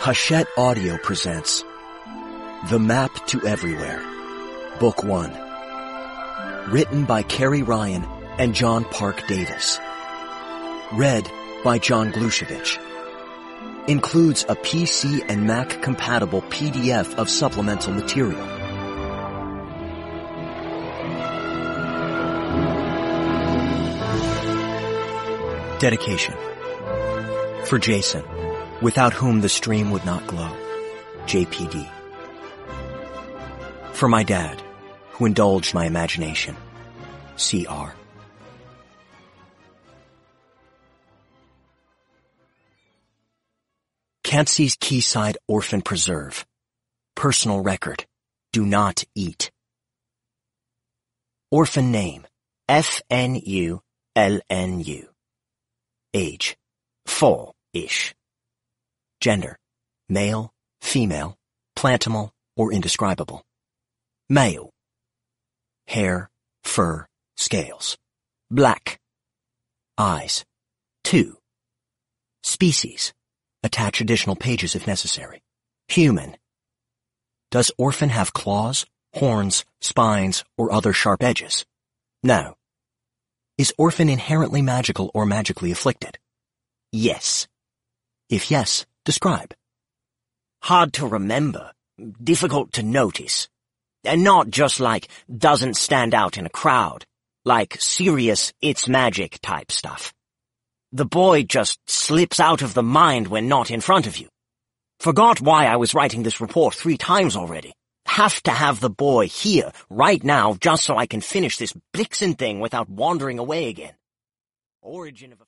Hachette Audio presents The Map to Everywhere, Book 1. Written by Carrie Ryan and John Park Davis. Read by John Glushevich. Includes a PC and Mac compatible PDF of supplemental material. Dedication. For Jason, without whom the stream would not glow. JPD. For my dad, who indulged my imagination. CR. Cansey's Quayside Orphan Preserve. Personal record. Do not eat. Orphan name. FNULNU. Age. 4-ish. Gender. Male, female, plantimal, or indescribable. Male. Hair, fur, scales. Black. Eyes. 2. Species. Attach additional pages if necessary. Human. Does orphan have claws, horns, spines, or other sharp edges? No. Is orphan inherently magical or magically afflicted? Yes. If yes, describe. Hard to remember. Difficult to notice. And not just like doesn't stand out in a crowd. Like serious it's magic type stuff. The boy just slips out of the mind when not in front of you. Forgot why I was writing this report 3 times already. Have to have the boy here, right now, just so I can finish this Blixen thing without wandering away again. Origin of a